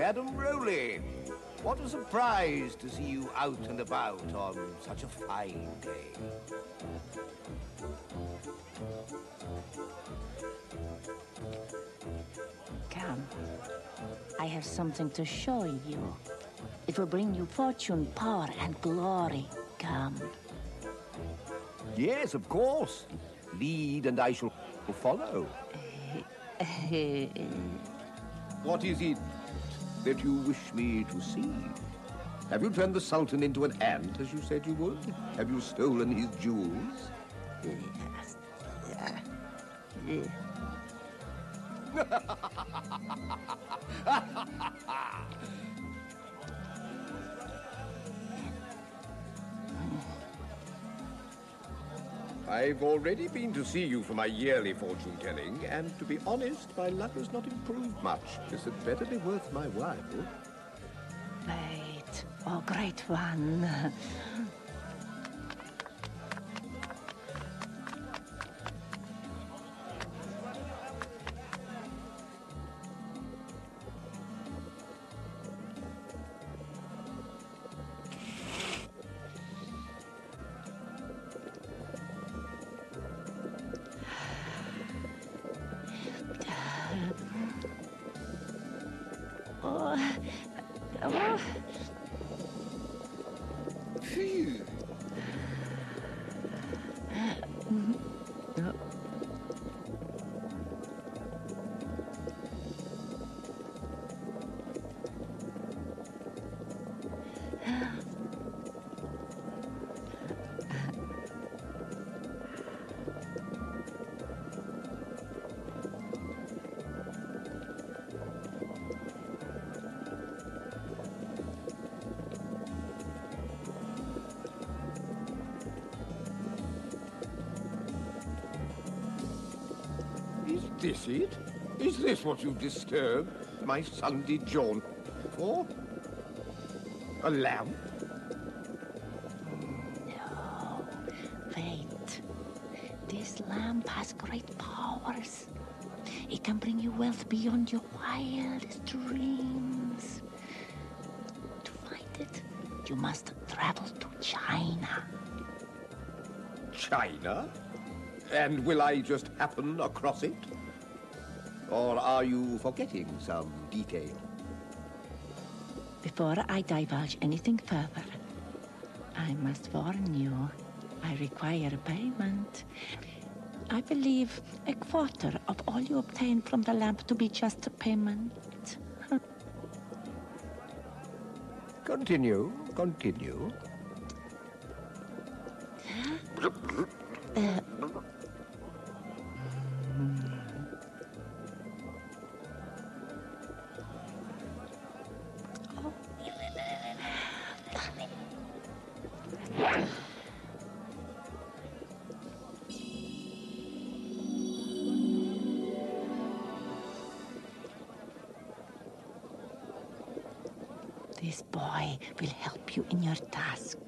Madam Rowley, what a surprise to see you out and about on such a fine day. Come. I have something to show you. It will bring you fortune, power, and glory. Come. Yes, of course. Lead and I shall follow. What is it that you wish me to see? Have you turned the Sultan into an ant, as you said you would? Have you stolen his jewels? I've already been to see you for my yearly fortune-telling, and to be honest, my luck has not improved much. This had better be worth my while. Wait, oh great one. Phew. Is this it? Is this what you disturbed my Sunday jaunt for? A lamp? No, wait. This lamp has great powers. It can bring you wealth beyond your wildest dreams. To find it, you must travel to China. China? And will I just happen across it? Or are you forgetting some detail? Before I divulge anything further, I must warn you, I require payment. I believe a quarter of all you obtain from the lamp to be just payment. Continue. This boy will help you in your task.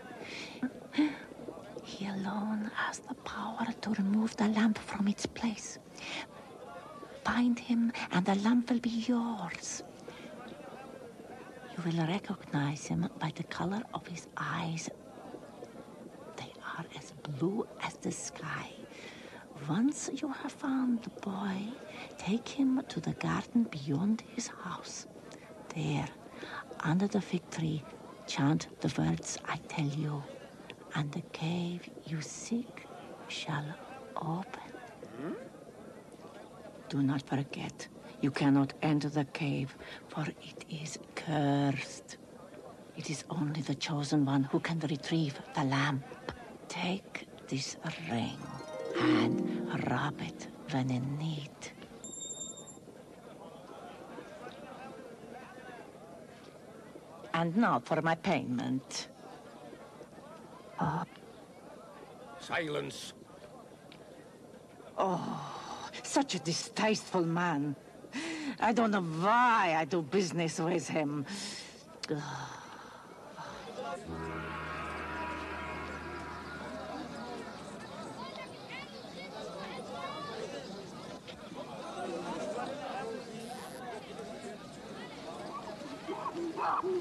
He alone has the power to remove the lamp from its place. Find him and the lamp will be yours. You will recognize him by the color of his eyes. They are as blue as the sky. Once you have found the boy, take him to the garden beyond his house. There, under the fig tree, chant the words I tell you, and the cave you seek shall open. Do not forget, you cannot enter the cave, for it is cursed. It is only the chosen one who can retrieve the lamp. Take this ring and rub it when in need. And now for my payment. Silence. Such a distasteful man. I don't know why I do business with him.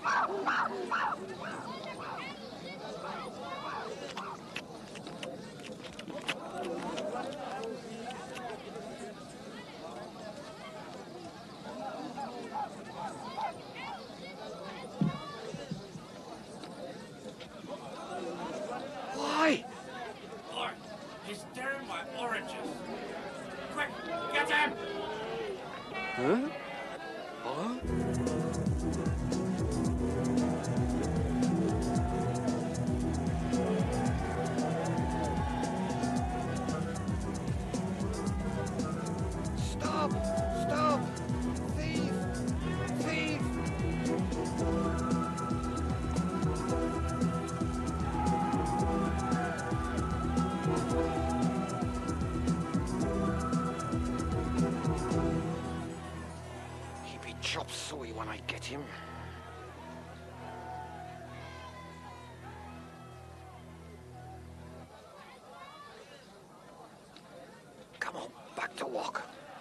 Why? Lord, he's staring my oranges. Quick, get him! Huh? Huh? Stop! Stop! Thief! Thief! He'll be chop suey when I get him. Come on, back to walk.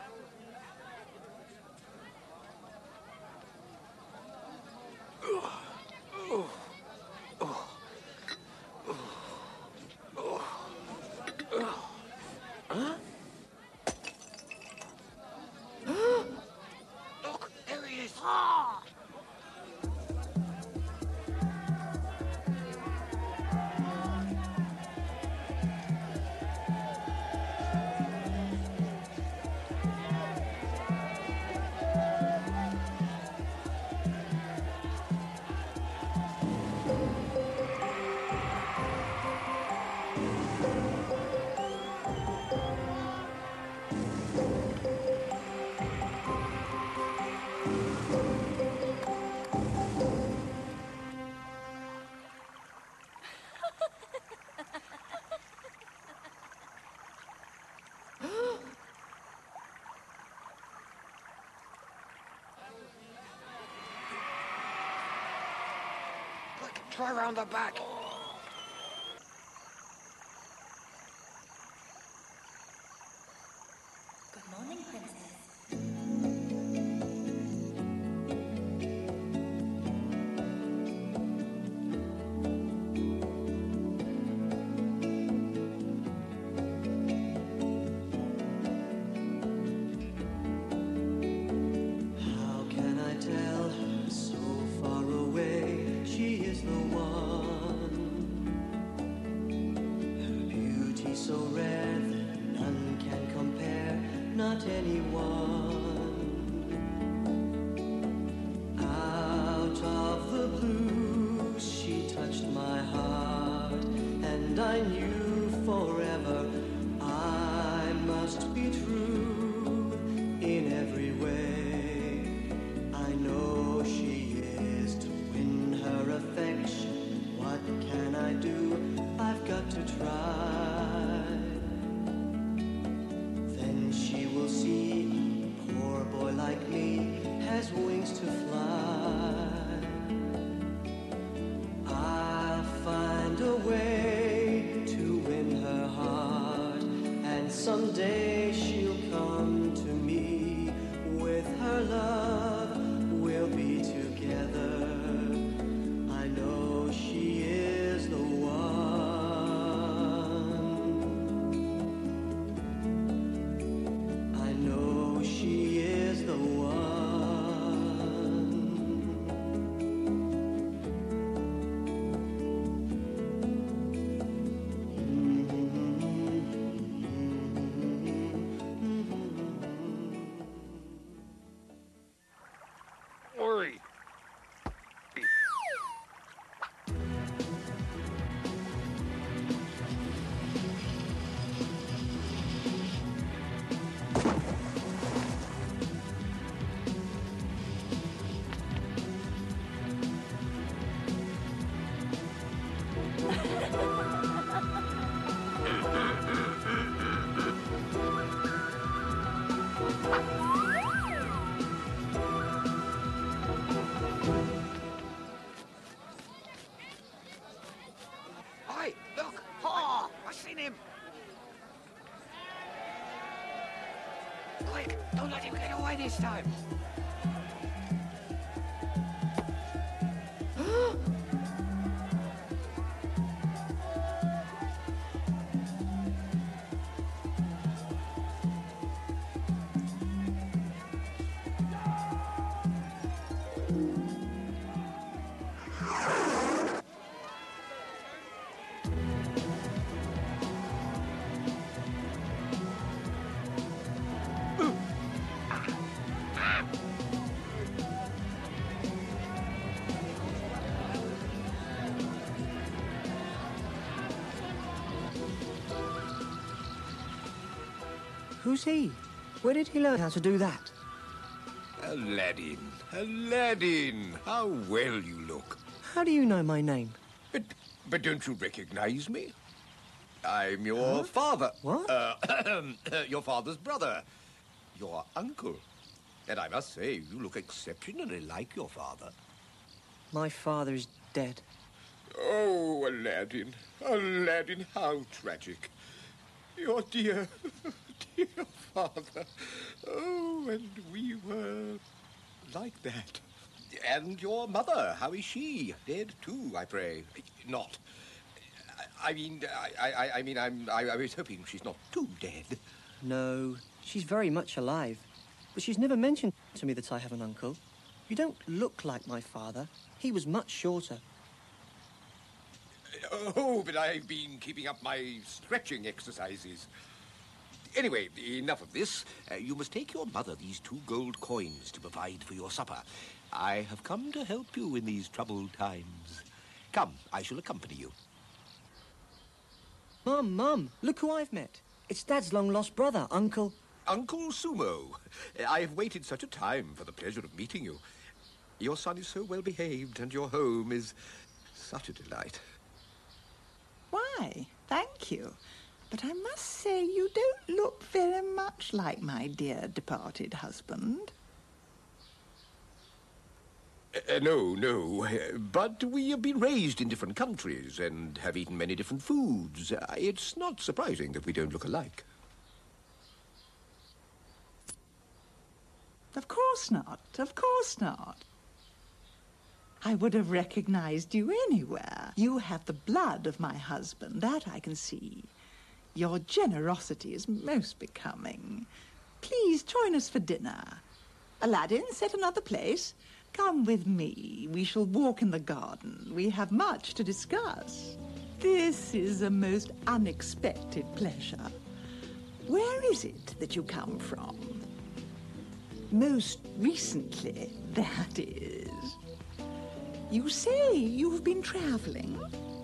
Look, there he is. Quick, try round the back. Good morning, Princess. How can I tell her so far away? She is the one. Her beauty so rare that none can compare, not anyone. Out of the blue, she touched my heart, and I knew forever I must be true in every way. I know she is to win her affection. What can I do? I've got to try. Then she will see a poor boy like me has wings to fly. I'll find a way to win her heart, and someday she'll come to me. With her love, we'll be together. I know she is the one. I know she is the one. Oi! Oi, look! Oh, I've seen him! Quick, don't let him get away this time! Who's he? Where did he learn how to do that? Aladdin, Aladdin, how well you look. How do you know my name? But don't you recognize me? I'm your father. What? Your father's brother. Your uncle. And I must say, you look exceptionally like your father. My father is dead. Oh, Aladdin. Aladdin, how tragic. Your dear, dear father. Oh, and we were like that. And your mother, how is she? Dead too, I pray. Not. I was hoping she's not too dead. No, she's very much alive. But she's never mentioned to me that I have an uncle. You don't look like my father. He was much shorter. Oh, but I've been keeping up my stretching exercises. Anyway, enough of this. You must take your mother these 2 gold coins to provide for your supper. I have come to help you in these troubled times. Come, I shall accompany you. Mum, look who I've met. It's Dad's long-lost brother, Uncle... Uncle Sumo. I have waited such a time for the pleasure of meeting you. Your son is so well behaved, and your home is such a delight. Why, thank you. But I must say you don't look very much like my dear departed husband. No. But we have been raised in different countries and have eaten many different foods. It's not surprising that we don't look alike. Of course not. Of course not. I would have recognized you anywhere. You have the blood of my husband, that I can see. Your generosity is most becoming. Please join us for dinner. Aladdin, set another place. Come with me. We shall walk in the garden. We have much to discuss. This is a most unexpected pleasure. Where is it that you come from? Most recently, that is. You say you've been traveling?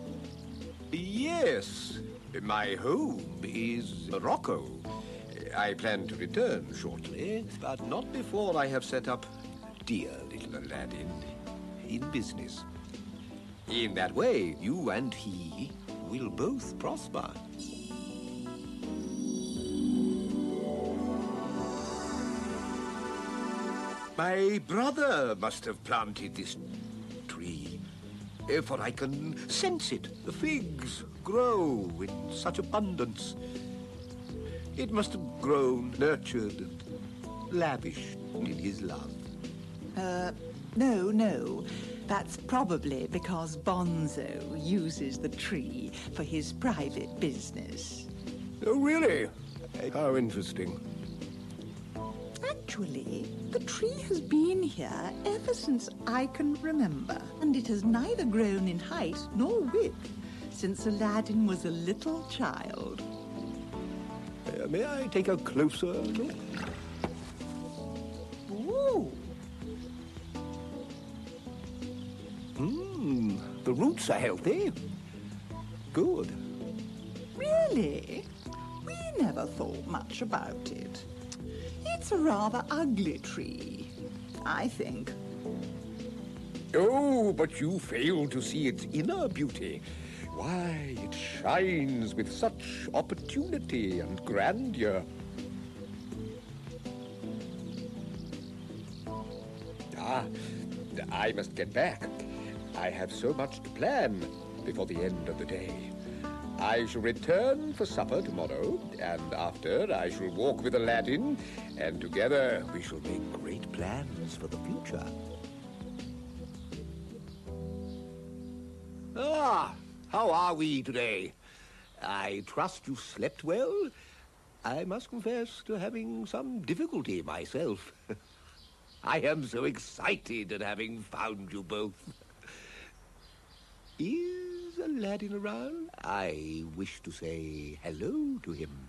Yes. My home is Morocco. I plan to return shortly, but not before I have set up dear little Aladdin in business. In that way, you and he will both prosper. My brother must have planted this tree, for I can sense it. The figs grow in such abundance. It must have grown, nurtured, and lavished in his love. No. That's probably because Bonzo uses the tree for his private business. Oh, really? How interesting. Actually, the tree has been here ever since I can remember, and it has neither grown in height nor width since Aladdin was a little child. May I take a closer look? Ooh! The roots are healthy. Good. Really? We never thought much about it. It's a rather ugly tree, I think. Oh, but you fail to see its inner beauty. Why, it shines with such opportunity and grandeur. I must get back. I have so much to plan before the end of the day. I shall return for supper tomorrow, and after I shall walk with Aladdin, and together we shall make great plans for the future. How are we today? I trust you slept well. I must confess to having some difficulty myself. I am so excited at having found you both. Is Aladdin around? I wish to say hello to him.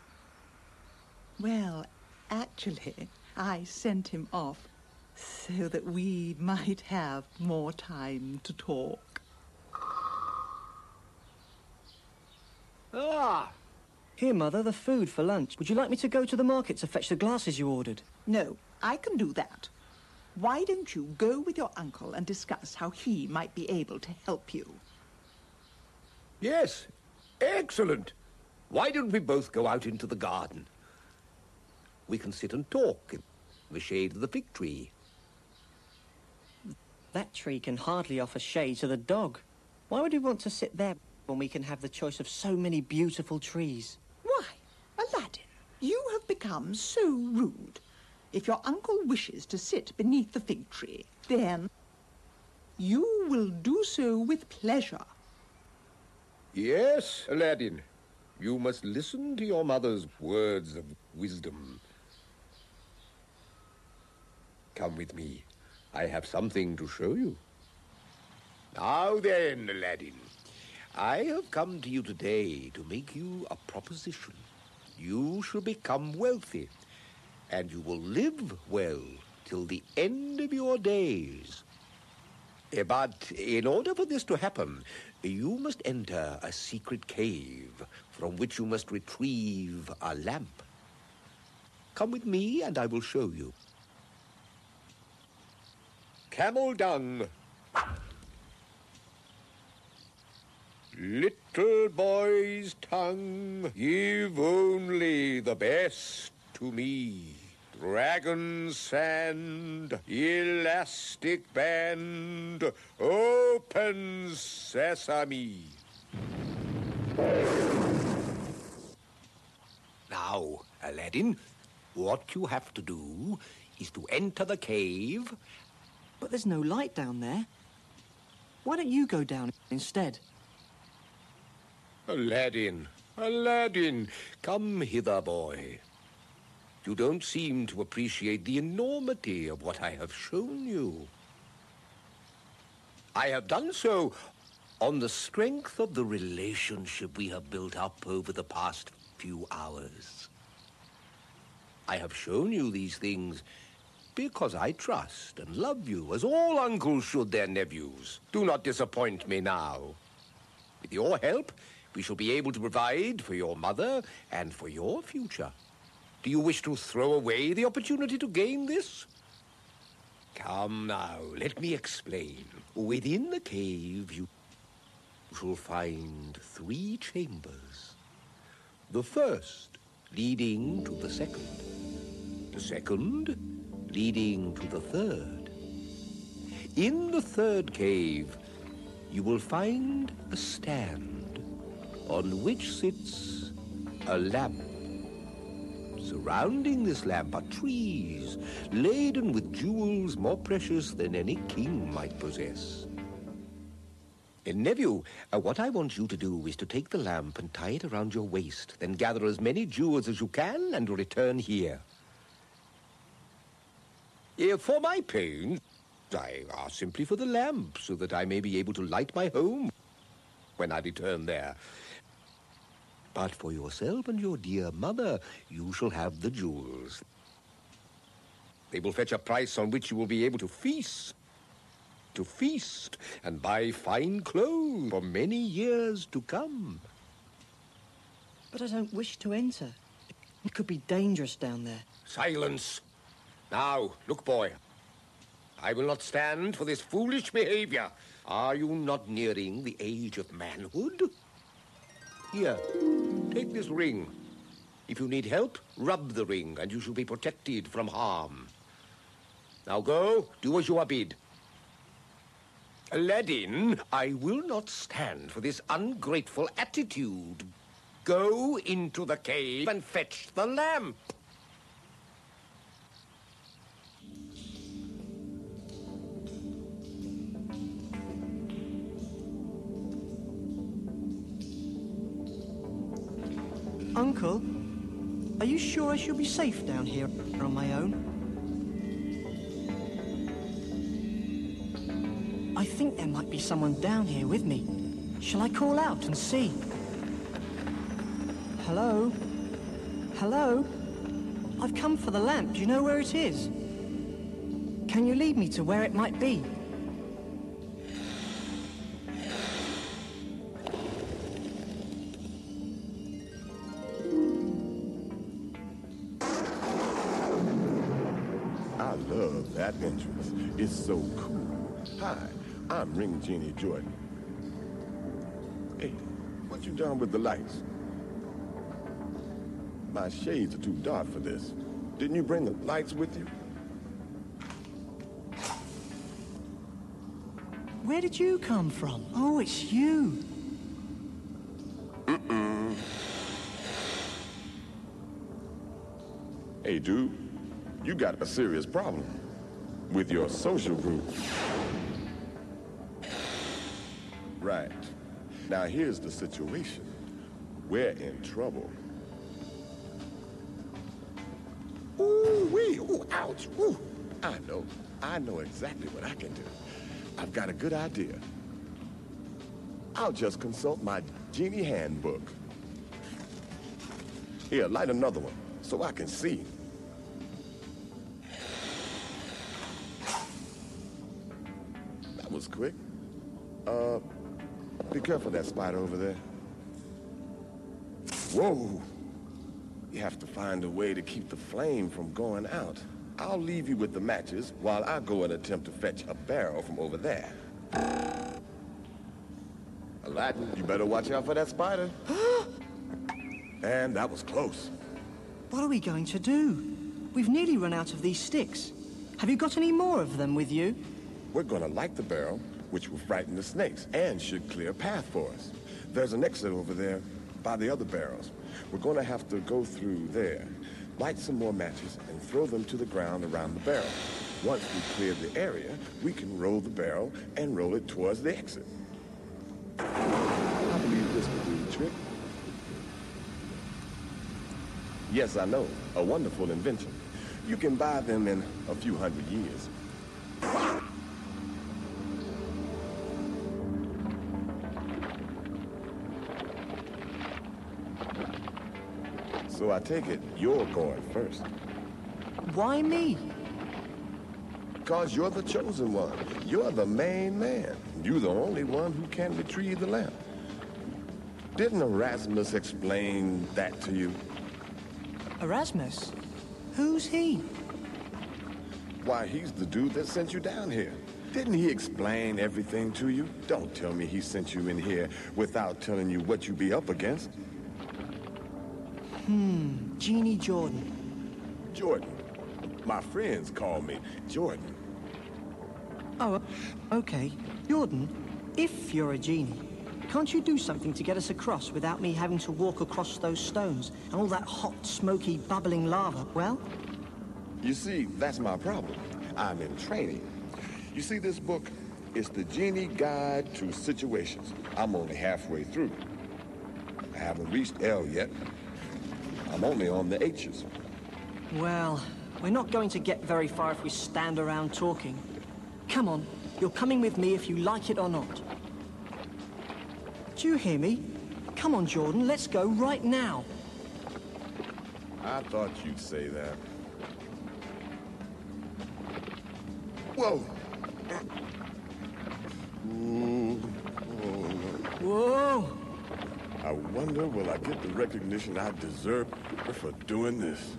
Well, actually, I sent him off so that we might have more time to talk. Here, Mother, the food for lunch. Would you like me to go to the market to fetch the glasses you ordered? No, I can do that. Why don't you go with your uncle and discuss how he might be able to help you? Yes, excellent. Why don't we both go out into the garden? We can sit and talk in the shade of the fig tree. That tree can hardly offer shade to the dog. Why would we want to sit there when we can have the choice of so many beautiful trees? Why, Aladdin, you have become so rude. If your uncle wishes to sit beneath the fig tree, then you will do so with pleasure. Yes, Aladdin. You must listen to your mother's words of wisdom. Come with me. I have something to show you. Now then, Aladdin, I have come to you today to make you a proposition. You shall become wealthy, and you will live well till the end of your days. But in order for this to happen, you must enter a secret cave from which you must retrieve a lamp. Come with me and I will show you. Camel dung. Little boy's tongue, give only the best to me. Dragon sand, elastic band, open sesame. Now, Aladdin, what you have to do is to enter the cave. But there's no light down there. Why don't you go down instead? Aladdin, Aladdin, come hither, boy. You don't seem to appreciate the enormity of what I have shown you. I have done so on the strength of the relationship we have built up over the past few hours. I have shown you these things because I trust and love you, as all uncles should their nephews. Do not disappoint me now. With your help, we shall be able to provide for your mother and for your future. Do you wish to throw away the opportunity to gain this? Come now, let me explain. Within the cave, you shall find 3 chambers. The first leading to the second. The second leading to the third. In the third cave, you will find a stand on which sits a lamp. Surrounding this lamp are trees laden with jewels more precious than any king might possess. And nephew, what I want you to do is to take the lamp and tie it around your waist, then gather as many jewels as you can and return here. For my pains, I ask simply for the lamp, so that I may be able to light my home when I return there. But for yourself and your dear mother, you shall have the jewels. They will fetch a price on which you will be able to feast and buy fine clothes for many years to come. But I don't wish to enter. It could be dangerous down there. Silence. Now, look, boy. I will not stand for this foolish behavior. Are you not nearing the age of manhood? Here, take this ring. If you need help, rub the ring, and you shall be protected from harm. Now go, do as you are bid. Aladdin, I will not stand for this ungrateful attitude. Go into the cave and fetch the lamp. Uncle, are you sure I shall be safe down here on my own? I think there might be someone down here with me. Shall I call out and see? Hello? Hello? I've come for the lamp. Do you know where it is? Can you lead me to where it might be? that entrance. It's so cool. Hi, I'm Ring Genie Jordan. Hey, what you done with the lights? My shades are too dark for this. Didn't you bring the lights with you? Where did you come from? Oh, it's you. Hey, dude, you got a serious problem with your social group. Right. Now, here's the situation. We're in trouble. Ooh-wee, ooh, ouch, ooh. I know exactly what I can do. I've got a good idea. I'll just consult my Genie handbook. Here, light another one, so I can see. That was quick. Be careful of that spider over there. Whoa! You have to find a way to keep the flame from going out. I'll leave you with the matches while I go and attempt to fetch a barrel from over there. Aladdin, you better watch out for that spider. And that was close. What are we going to do? We've nearly run out of these sticks. Have you got any more of them with you? We're gonna light the barrel, which will frighten the snakes and should clear a path for us. There's an exit over there by the other barrels. We're gonna have to go through there, light some more matches, and throw them to the ground around the barrel. Once we clear the area, we can roll the barrel and roll it towards the exit. I believe this will do the trick. Yes, I know. A wonderful invention. You can buy them in a few hundred years. So I take it you're going first. Why me? Because you're the chosen one. You're the main man. You're the only one who can retrieve the lamp. Didn't Erasmus explain that to you? Erasmus? Who's he? Why, he's the dude that sent you down here. Didn't he explain everything to you? Don't tell me he sent you in here without telling you what you be up against. Genie Jordan. Jordan. My friends call me Jordan. Oh, okay. Jordan, if you're a genie, can't you do something to get us across without me having to walk across those stones and all that hot, smoky, bubbling lava? Well? You see, that's my problem. I'm in training. You see this book? It's the Genie Guide to Situations. I'm only halfway through. I haven't reached L yet. I'm only on the H's. Well, we're not going to get very far if we stand around talking. Come on, you're coming with me if you like it or not. Do you hear me? Come on, Jordan, let's go right now. I thought you'd say that. Whoa! Ooh. Whoa! I wonder, will I get the recognition I deserve for doing this?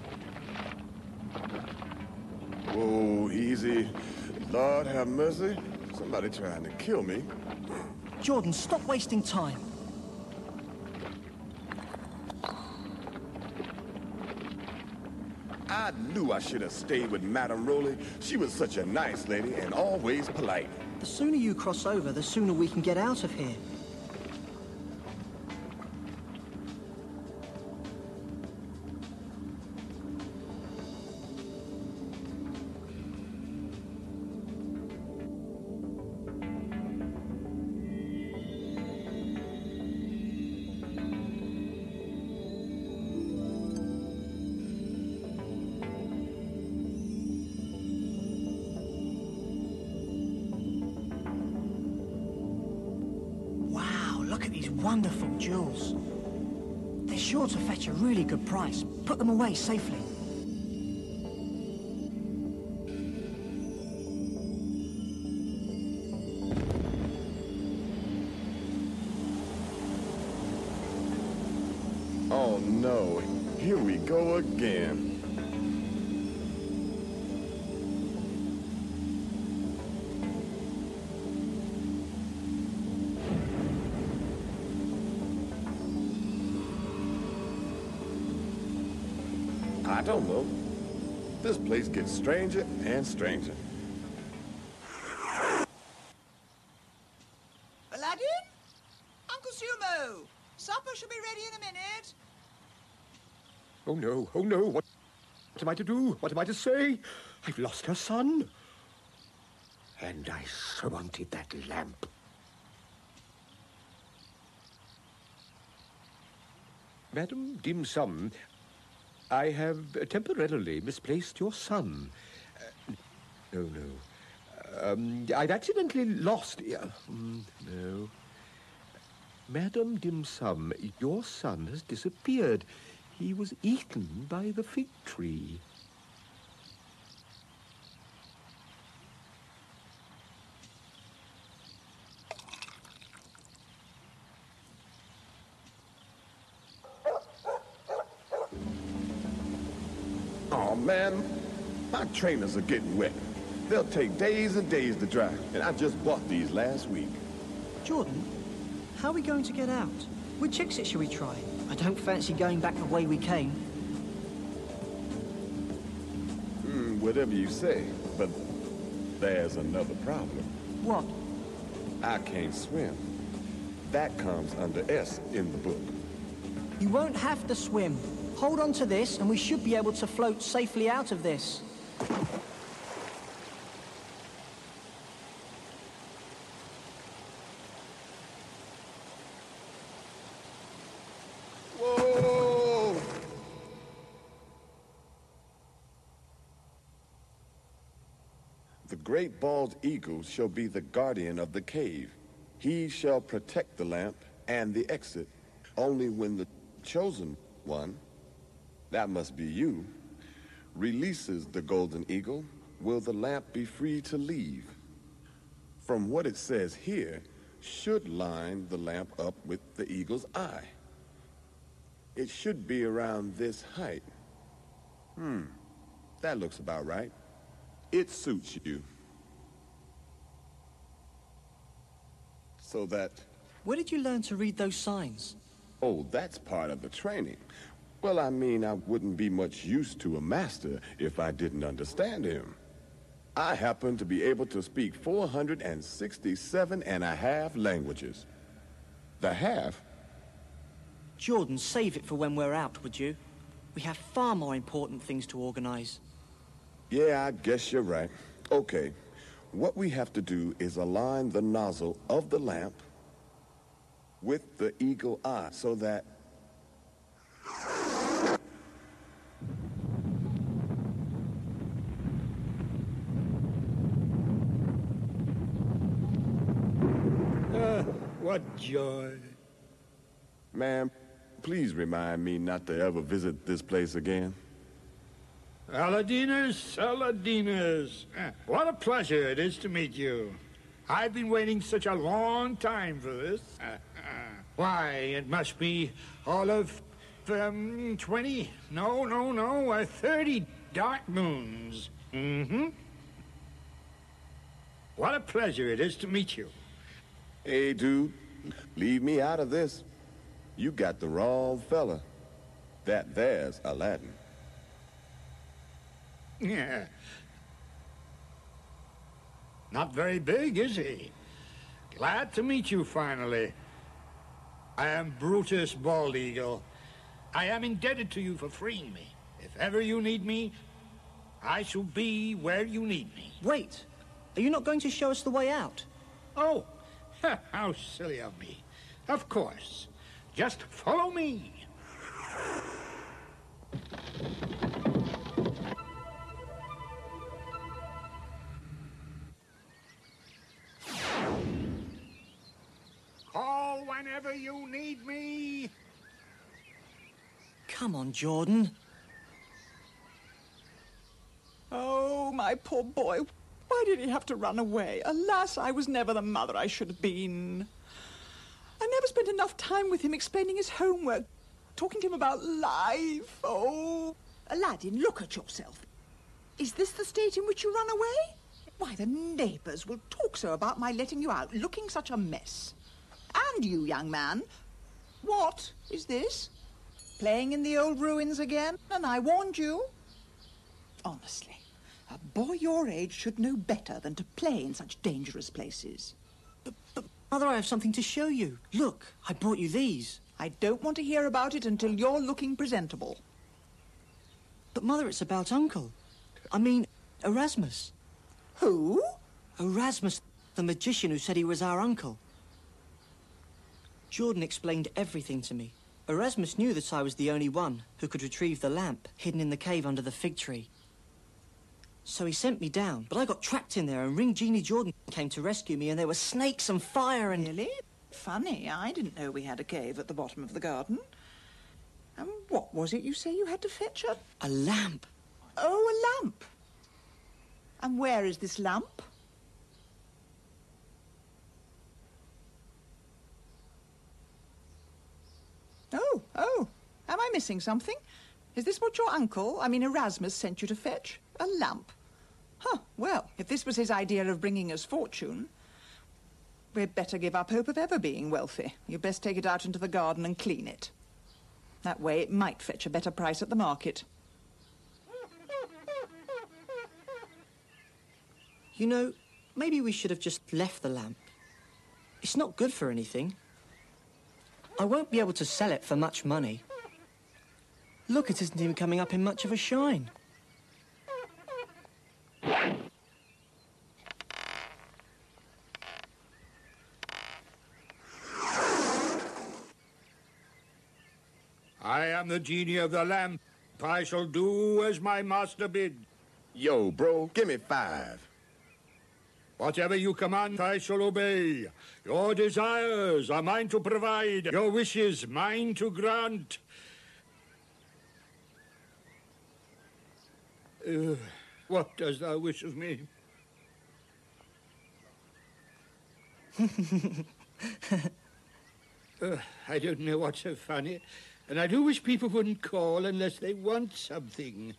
Whoa, easy. Lord have mercy. Somebody trying to kill me. Jordan, stop wasting time. I knew I should have stayed with Madame Rowley. She was such a nice lady and always polite. The sooner you cross over, the sooner we can get out of here. Look at these wonderful jewels. They're sure to fetch a really good price. Put them away safely. Oh no, here we go again. I don't know. This place gets stranger and stranger. Aladdin? Uncle Sumo! Supper should be ready in a minute. Oh, no. Oh, no. What am I to do? What am I to say? I've lost her son. And I so wanted that lamp. Madam Dim Sum, I have temporarily misplaced your son. No. I've accidentally lost... no. Madam Dim Sum, your son has disappeared. He was eaten by the fig tree. Oh, man, my trainers are getting wet. They'll take days and days to dry, and I just bought these last week. Jordan, how are we going to get out? Which exit shall we try? I don't fancy going back the way we came. Whatever you say, but there's another problem. What? I can't swim. That comes under S in the book. You won't have to swim. Hold on to this, and we should be able to float safely out of this. Whoa! The great bald eagle shall be the guardian of the cave. He shall protect the lamp and the exit. Only when the chosen one, that must be you, releases the golden eagle, will the lamp be free to leave. From what it says here, should line the lamp up with the eagle's eye. It should be around this height. That looks about right. It suits you. So that... Where did you learn to read those signs? Oh, that's part of the training. Well, I mean, I wouldn't be much use to a master if I didn't understand him. I happen to be able to speak 467 and a half languages. The half? Jordan, save it for when we're out, would you? We have far more important things to organize. Yeah, I guess you're right. Okay, what we have to do is align the nozzle of the lamp with the eagle eye so that... What joy. Ma'am, please remind me not to ever visit this place again. Aladdiners, what a pleasure it is to meet you. I've been waiting such a long time for this. Why, it must be all of 20, 30 dark moons. What a pleasure it is to meet you. Hey, dude, leave me out of this. You got the wrong fella. There's Aladdin. Yeah. Not very big, is he? Glad to meet you finally. I am Brutus Bald Eagle. I am indebted to you for freeing me. If ever you need me, I shall be where you need me. Wait, are you not going to show us the way out? Oh, how silly of me. Of course. Just follow me. Call whenever you need me. Come on, Jordan. Oh, my poor boy. Why did he have to run away? Alas, I was never the mother I should have been. I never spent enough time with him explaining his homework, talking to him about life. Oh. Aladdin, look at yourself. Is this the state in which you run away? Why, the neighbours will talk so about my letting you out, looking such a mess. And you, young man, what is this? playing in the old ruins again, and I warned you. Honestly, a boy your age should know better than to play in such dangerous places. But Mother, I have something to show you. Look, I brought you these. I don't want to hear about it until you're looking presentable. But Mother, it's about Uncle. I mean, Erasmus. Who? Erasmus, the magician who said he was our uncle. Jordan explained everything to me. Erasmus knew that I was the only one who could retrieve the lamp hidden in the cave under the fig tree. So he sent me down, but I got trapped in there and Ring Genie Jordan came to rescue me and there were snakes and fire and... Really? Funny, I didn't know we had a cave at the bottom of the garden. And what was it you say you had to fetch her? A lamp. Oh, a lamp. And where is this lamp? Oh, am I missing something? Is this what your uncle, I mean Erasmus, sent you to fetch? A lamp? Huh, well, if this was his idea of bringing us fortune, we'd better give up hope of ever being wealthy. You'd best take it out into the garden and clean it. That way it might fetch a better price at the market. You know, maybe we should have just left the lamp. It's not good for anything. I won't be able to sell it for much money. Look, it isn't even coming up in much of a shine. I am the genie of the lamp. I shall do as my master bid. Yo, bro, give me 5. Whatever you command, I shall obey. Your desires are mine to provide. Your wishes, mine to grant. What does thou wish of me? I don't know what's so funny. And I do wish people wouldn't call unless they want something.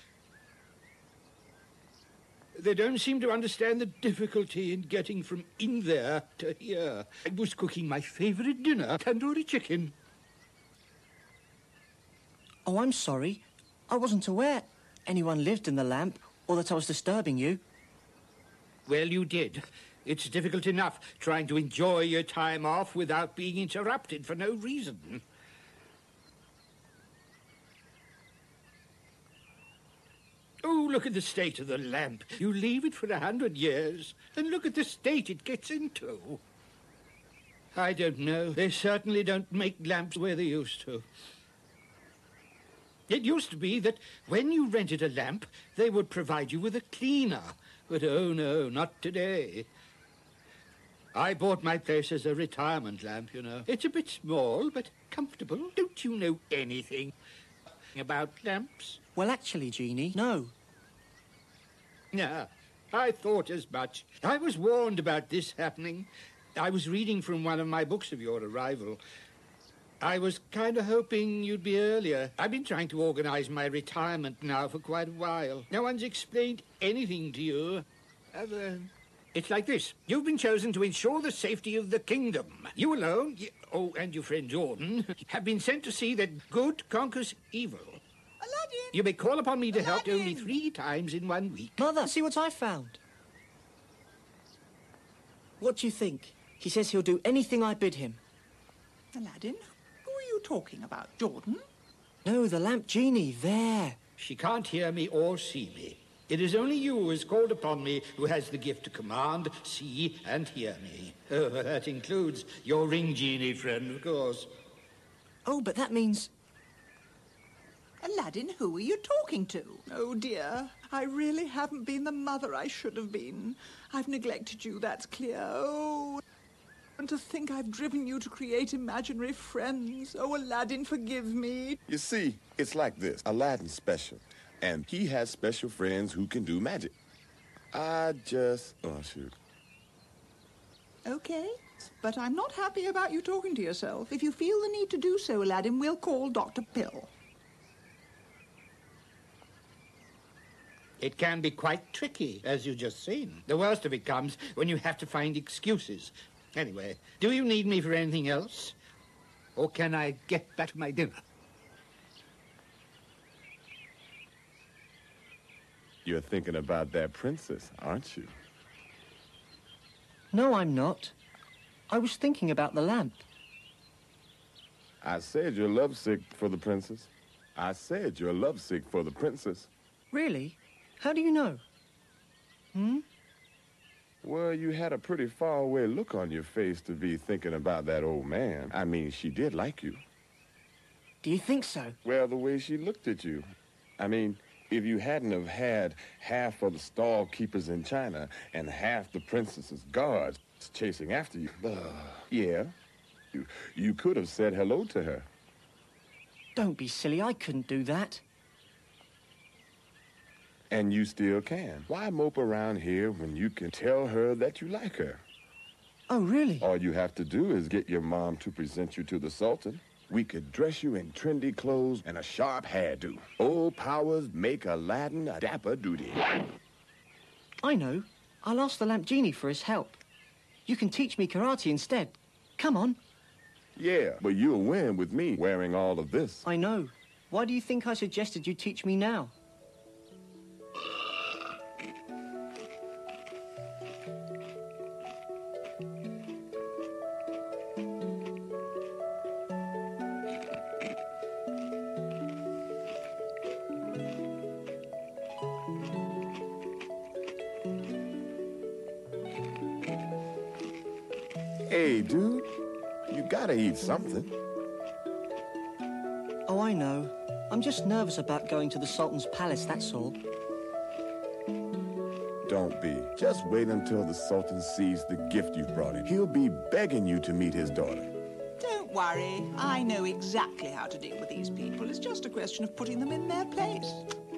They don't seem to understand the difficulty in getting from in there to here. I was cooking my favorite dinner, tandoori chicken. Oh, I'm sorry. I wasn't aware anyone lived in the lamp or that I was disturbing you. Well, you did. It's difficult enough trying to enjoy your time off without being interrupted for no reason. Oh, look at the state of the lamp. You leave it for 100 years, and look at the state it gets into. I don't know. They certainly don't make lamps where they used to. It used to be that when you rented a lamp, they would provide you with a cleaner. But oh no, not today. I bought my place as a retirement lamp, you know. It's a bit small, but comfortable. Don't you know anything about lamps? Well, actually, Genie, no. Yeah, I thought as much. I was warned about this happening. I was reading from one of my books of your arrival. I was kind of hoping you'd be earlier. I've been trying to organize my retirement now for quite a while. No one's explained anything to you. It's like this. You've been chosen to ensure the safety of the kingdom. You alone, and your friend Jordan, have been sent to see that good conquers evil. Aladdin! You may call upon me to help only 3 times in 1 week. Mother, see what I found. What do you think? He says he'll do anything I bid him. Aladdin, who are you talking about, Jordan? No, the lamp genie, there. She can't hear me or see me. It is only you who has called upon me who has the gift to command, see, and hear me. Oh, that includes your ring genie friend, of course. Oh, but that means... Aladdin, who are you talking to? Oh, dear. I really haven't been the mother I should have been. I've neglected you, that's clear. Oh, and to think I've driven you to create imaginary friends. Oh, Aladdin, forgive me. You see, it's like this. Aladdin's special, and he has special friends who can do magic. Oh, shoot. Okay, but I'm not happy about you talking to yourself. If you feel the need to do so, Aladdin, we'll call Dr. Pill. It can be quite tricky, as you've just seen. The worst of it comes when you have to find excuses. Anyway, do you need me for anything else? Or can I get back to my dinner? You're thinking about that princess, aren't you? No, I'm not. I was thinking about the lamp. I said you're lovesick for the princess. I said you're lovesick for the princess. Really? How do you know? Hmm? Well, you had a pretty far-away look on your face to be thinking about that old man. I mean, she did like you. Do you think so? Well, the way she looked at you. I mean, if you hadn't have had half of the stall keepers in China and half the princess's guards chasing after you, yeah, you could have said hello to her. Don't be silly. I couldn't do that. And you still can. Why mope around here when you can tell her that you like her? Oh, really? All you have to do is get your mom to present you to the Sultan. We could dress you in trendy clothes and a sharp hairdo. Old powers make Aladdin a dapper duty. I know. I'll ask the lamp genie for his help. You can teach me karate instead. Come on. Yeah, but you'll win with me wearing all of this. I know. Why do you think I suggested you teach me now? Hey, dude, you gotta eat something. Oh, I know. I'm just nervous about going to the Sultan's palace, that's all. Don't be. Just wait until the Sultan sees the gift you brought him. He'll be begging you to meet his daughter. Don't worry. I know exactly how to deal with these people. It's just a question of putting them in their place.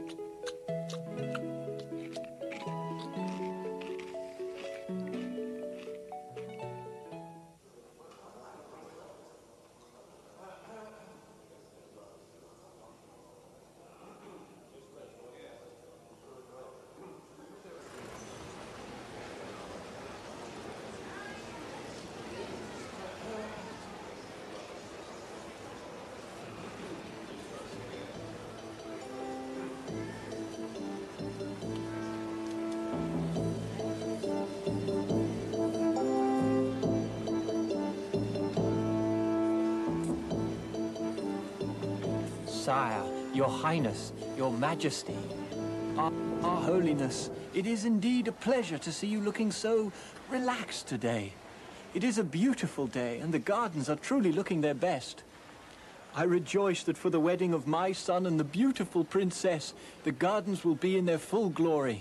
Sire, Your Highness, Your Majesty, Our Holiness, it is indeed a pleasure to see you looking so relaxed today. It is a beautiful day, and the gardens are truly looking their best. I rejoice that for the wedding of my son and the beautiful princess, the gardens will be in their full glory.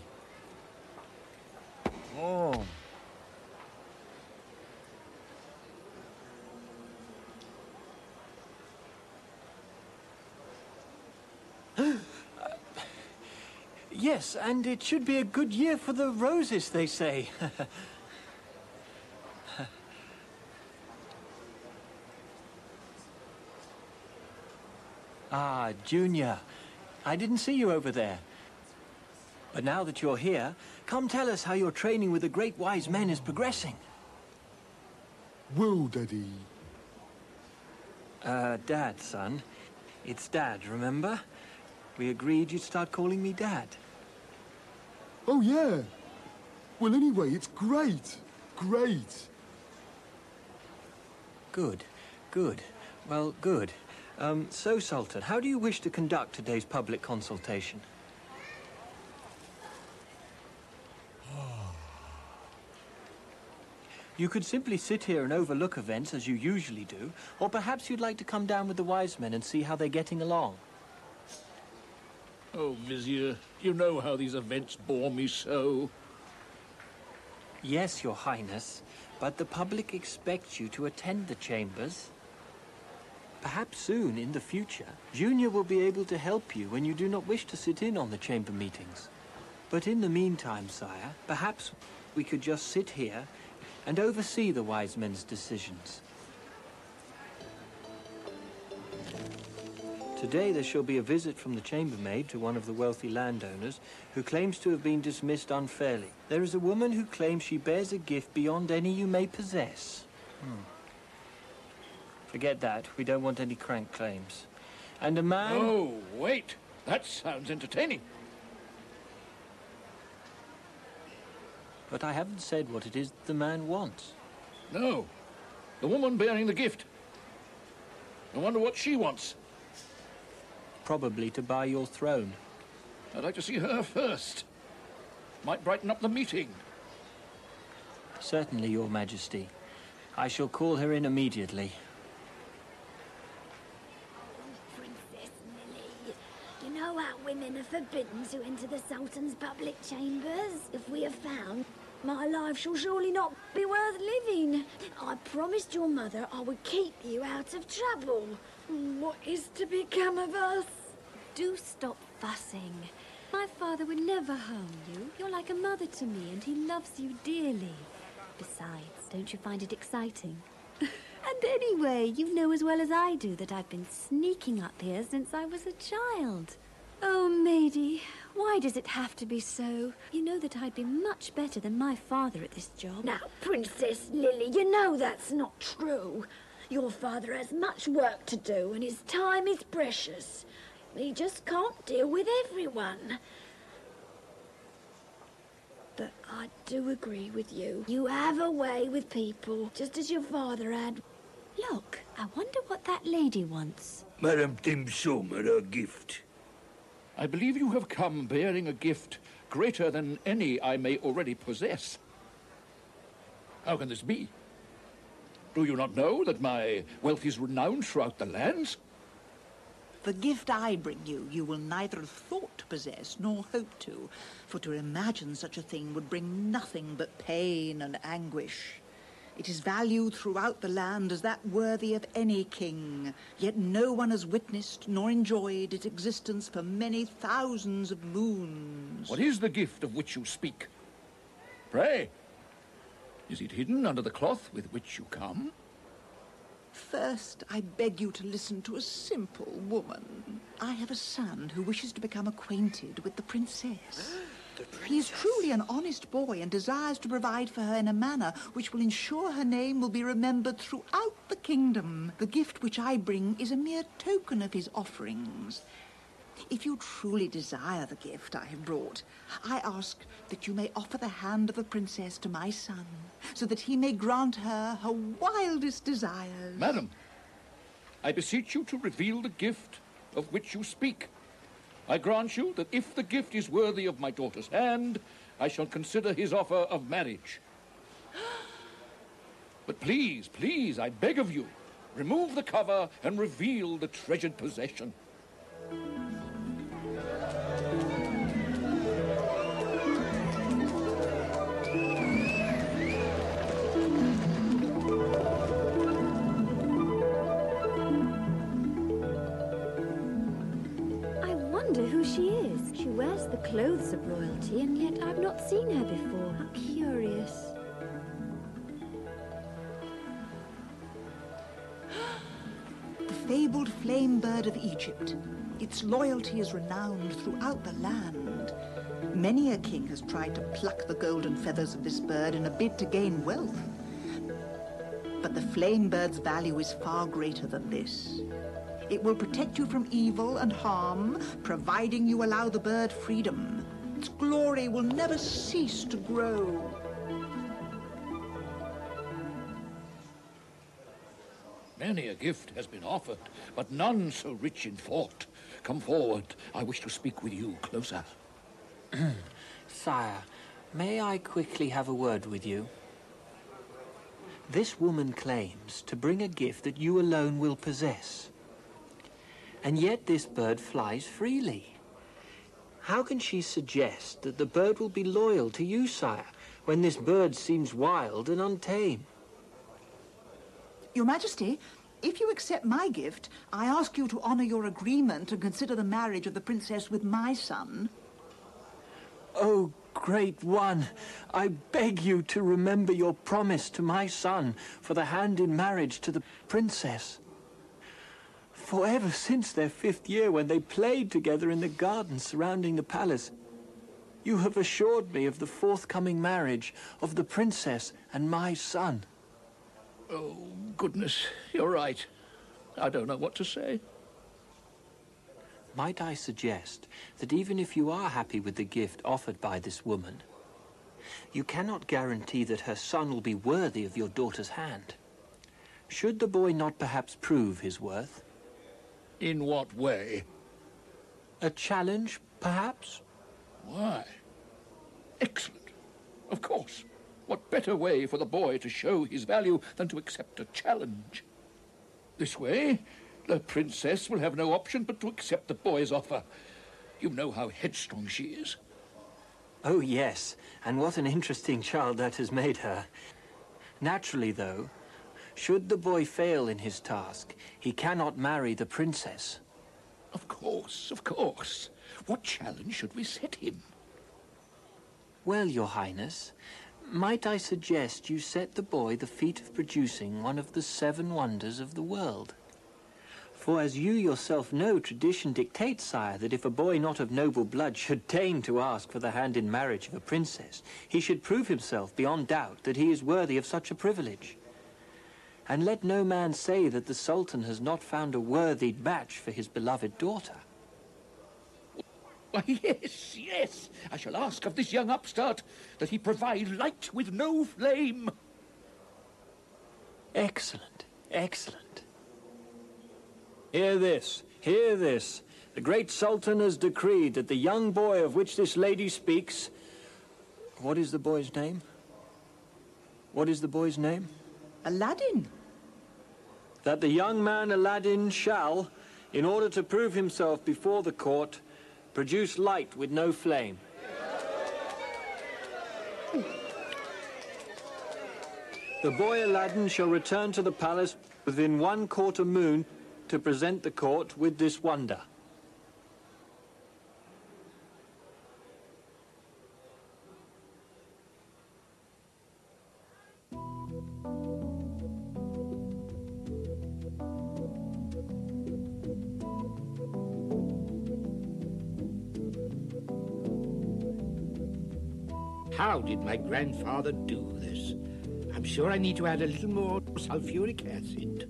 Oh. Yes, and it should be a good year for the roses, they say. Ah, Junior, I didn't see you over there. But now that you're here, come tell us how your training with the great wise men is progressing. Whoa, Daddy. Dad, son. It's Dad, remember? We agreed you'd start calling me Dad. Oh, yeah. Well, anyway, it's great. Great. Good, good. Well, good. So, Sultan, how do you wish to conduct today's public consultation? You could simply sit here and overlook events as you usually do, or perhaps you'd like to come down with the wise men and see how they're getting along. Oh, Vizier, you know how these events bore me so. Yes, Your Highness, but the public expects you to attend the chambers. Perhaps soon, in the future, Junior will be able to help you when you do not wish to sit in on the chamber meetings. But in the meantime, sire, perhaps we could just sit here and oversee the wise men's decisions. Today there shall be a visit from the chambermaid to one of the wealthy landowners who claims to have been dismissed unfairly. There is a woman who claims she bears a gift beyond any you may possess. Forget that. We don't want any crank claims. And a man... Oh, wait. That sounds entertaining. but I haven't said what it is the man wants. No. The woman bearing the gift. I wonder what she wants. Probably to buy your throne. I'd like to see her first. Might brighten up the meeting. Certainly, Your Majesty. I shall call her in immediately. Princess Lily, you know how women are forbidden to enter the Sultan's public chambers? If we are found, my life shall surely not be worth living. I promised your mother I would keep you out of trouble. What is to become of us? Do stop fussing. My father would never harm you. You're like a mother to me, and he loves you dearly. Besides, don't you find it exciting? And anyway, you know as well as I do that I've been sneaking up here since I was a child. Oh, Mady, why does it have to be so? You know that I'd be much better than my father at this job. Now, Princess Lily, you know that's not true. Your father has much work to do, and his time is precious. He just can't deal with everyone. But I do agree with you. You have a way with people, just as your father had. Look, I wonder what that lady wants. Madame Tim Somer, a gift. I believe you have come bearing a gift greater than any I may already possess. How can this be? Do you not know that my wealth is renowned throughout the lands? The gift I bring you, you will neither have thought to possess nor hope to, for to imagine such a thing would bring nothing but pain and anguish. It is valued throughout the land as that worthy of any king, yet no one has witnessed nor enjoyed its existence for many thousands of moons. What is the gift of which you speak? Pray, is it hidden under the cloth with which you come? First, I beg you to listen to a simple woman. I have a son who wishes to become acquainted with the princess. He is truly an honest boy and desires to provide for her in a manner which will ensure her name will be remembered throughout the kingdom. The gift which I bring is a mere token of his offerings. If you truly desire the gift I have brought, I ask that you may offer the hand of the princess to my son, so that he may grant her her wildest desires. Madam, I beseech you to reveal the gift of which you speak. I grant you that if the gift is worthy of my daughter's hand, I shall consider his offer of marriage. But please, please, I beg of you, remove the cover and reveal the treasured possession. Who she is. She wears the clothes of royalty, and yet I've not seen her before. How curious. The fabled flame bird of Egypt. Its loyalty is renowned throughout the land. Many a king has tried to pluck the golden feathers of this bird in a bid to gain wealth. But the flame bird's value is far greater than this. It will protect you from evil and harm, providing you allow the bird freedom. Its glory will never cease to grow. Many a gift has been offered, but none so rich in thought. Come forward. I wish to speak with you closer. Sire, may I quickly have a word with you? This woman claims to bring a gift that you alone will possess. And yet this bird flies freely. How can she suggest that the bird will be loyal to you, sire, when this bird seems wild and untamed? Your Majesty, if you accept my gift, I ask you to honor your agreement and consider the marriage of the princess with my son. Oh, great one, I beg you to remember your promise to my son for the hand in marriage to the princess. For ever since their 5th year, when they played together in the garden surrounding the palace, you have assured me of the forthcoming marriage of the princess and my son. Oh, goodness, you're right. I don't know what to say. Might I suggest that even if you are happy with the gift offered by this woman, You cannot guarantee that her son will be worthy of your daughter's hand. Should the boy not perhaps prove his worth? In what way? A challenge, perhaps? Why? Excellent. Of course. What better way for the boy to show his value than to accept a challenge? This way, the princess will have no option but to accept the boy's offer. You know how headstrong she is. Oh, yes, and what an interesting child that has made her. Naturally, though, should the boy fail in his task, he cannot marry the princess. Of course, of course. What challenge should we set him? Well, Your Highness, might I suggest you set the boy the feat of producing one of the 7 wonders of the world? For as you yourself know, tradition dictates, sire, that if a boy not of noble blood should deign to ask for the hand in marriage of a princess, he should prove himself beyond doubt that he is worthy of such a privilege. And let no man say that the Sultan has not found a worthy match for his beloved daughter. Why, yes, yes. I shall ask of this young upstart that he provide light with no flame. Excellent, excellent. Hear this, hear this. The great Sultan has decreed that the young boy of which this lady speaks... What is the boy's name? What is the boy's name? Aladdin. That the young man Aladdin shall, in order to prove himself before the court, produce light with no flame. The boy Aladdin shall return to the palace within 1/4 moon to present the court with this wonder. How did my grandfather do this? I'm sure I need to add a little more sulfuric acid.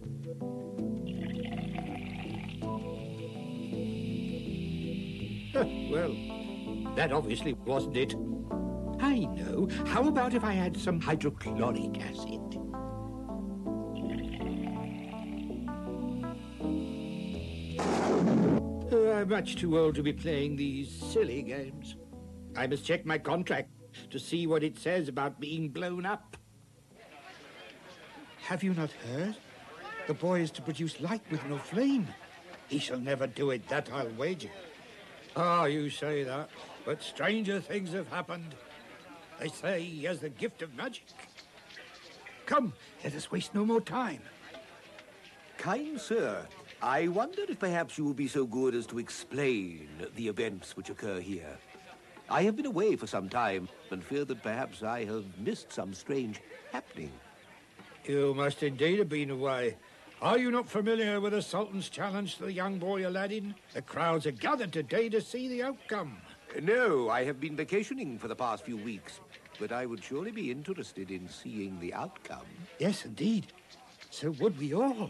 Well, that obviously wasn't it. I know. How about if I add some hydrochloric acid? I'm much too old to be playing these silly games. I must check my contract to see what it says about being blown up. Have you not heard? The boy is to produce light with no flame. He shall never do it, that I'll wager. Ah, you say that, but stranger things have happened. They say he has the gift of magic. Come, let us waste no more time. Kind sir, I wonder if perhaps you will be so good as to explain the events which occur here. I have been away for some time and fear that perhaps I have missed some strange happening. You must indeed have been away. Are you not familiar with the Sultan's challenge to the young boy Aladdin? The crowds are gathered today to see the outcome. No, I have been vacationing for the past few weeks, but I would surely be interested in seeing the outcome. Yes, indeed. So would we all.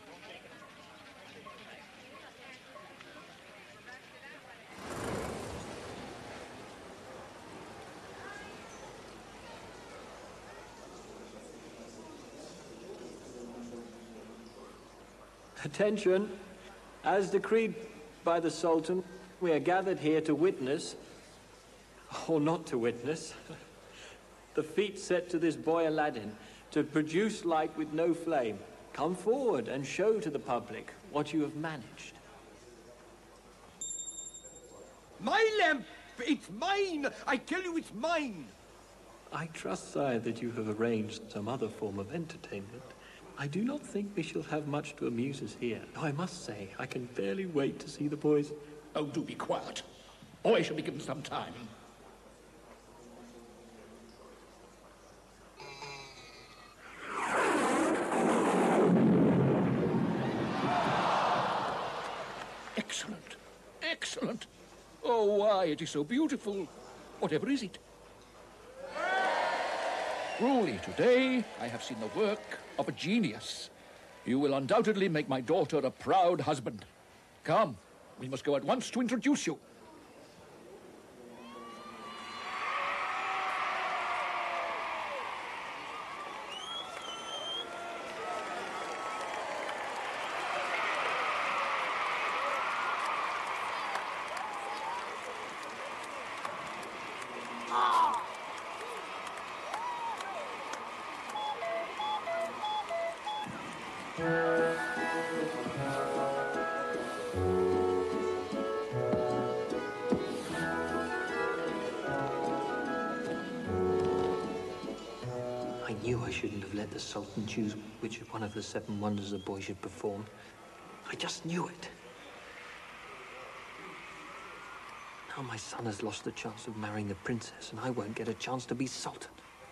Attention! As decreed by the Sultan, we are gathered here to witness, or not to witness, the feat set to this boy Aladdin to produce light with no flame. Come forward and show to the public what you have managed. My lamp! It's mine! I tell you it's mine! I trust, sire, that you have arranged some other form of entertainment. I do not think we shall have much to amuse us here. Though I must say, I can barely wait to see the boys. Oh, do be quiet. Boy shall be given some time. Excellent. Excellent. Oh, why, it is so beautiful. Whatever is it? Truly, today I have seen the work of a genius. You will undoubtedly make my daughter a proud husband. Come, we must go at once to introduce you. I shouldn't have let the Sultan choose which one of the 7 wonders a boy should perform. I just knew it. Now my son has lost the chance of marrying the princess, and I won't get a chance to be Sultan.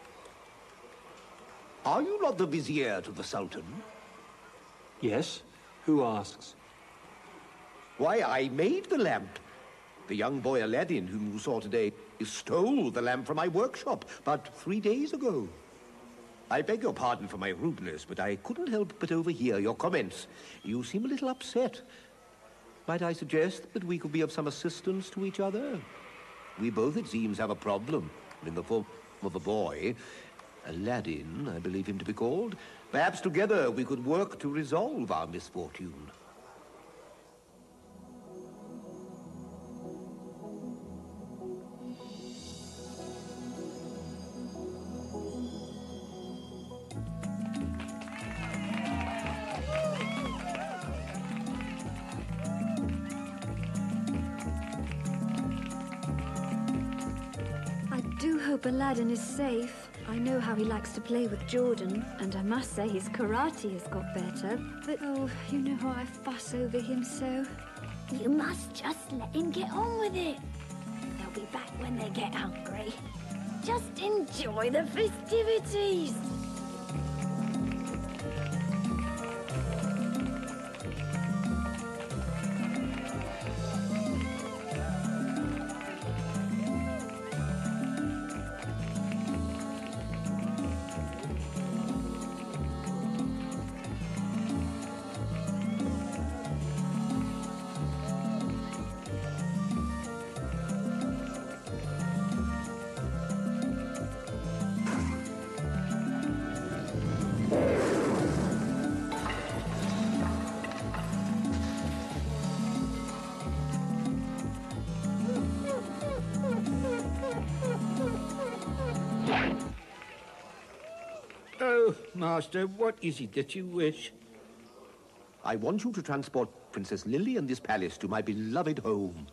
Are you not the vizier to the Sultan? Yes? Who asks? Why, I made the lamp. The young boy Aladdin, whom you saw today, stole the lamp from my workshop but 3 days ago. I beg your pardon for my rudeness, but I couldn't help but overhear your comments. You seem a little upset. Might I suggest that we could be of some assistance to each other? We both, it seems, have a problem in the form of a boy. Aladdin, I believe him to be called. Perhaps together we could work to resolve our misfortune. Aladdin is safe. I know how he likes to play with Jordan, and I must say his karate has got better. But, oh, you know how I fuss over him so. You must just let him get on with it. They'll be back when they get hungry. Just enjoy the festivities. Oh, Master, what is it that you wish? I want you to transport Princess Lily and this palace to my beloved home.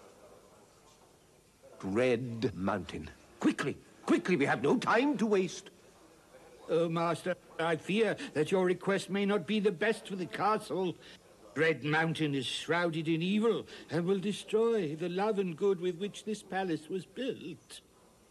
Dread Mountain. Quickly, quickly, we have no time to waste. Oh, Master, I fear that your request may not be the best for the castle. Dread Mountain is shrouded in evil and will destroy the love and good with which this palace was built.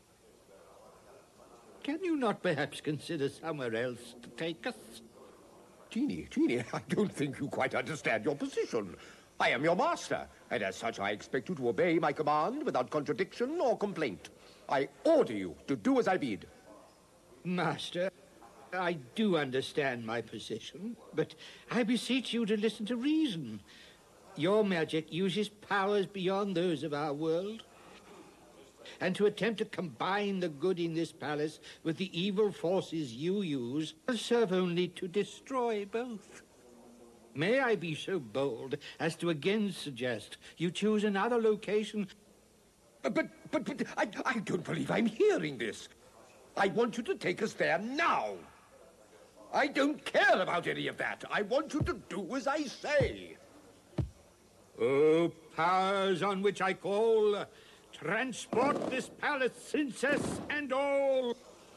Can you not perhaps consider somewhere else to take us? Genie, I don't think you quite understand your position. I am your master, and as such I expect you to obey my command without contradiction or complaint. I order you to do as I bid. Master, I do understand my position, but I beseech you to listen to reason. Your magic uses powers beyond those of our world. And to attempt to combine the good in this palace with the evil forces you use will serve only to destroy both. May I be so bold as to again suggest you choose another location? But I don't believe I'm hearing this. I want you to take us there now. I don't care about any of that. I want you to do as I say. Oh, powers on which I call, transport this palace, princess and all.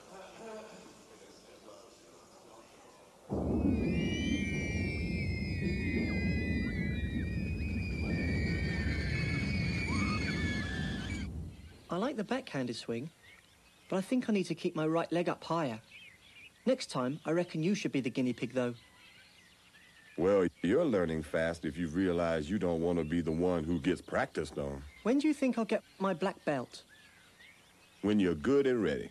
I like the backhanded swing, but I think I need to keep my right leg up higher. Next time, I reckon you should be the guinea pig, though. Well, you're learning fast if you realize you don't want to be the one who gets practiced on. When do you think I'll get my black belt? When you're good and ready.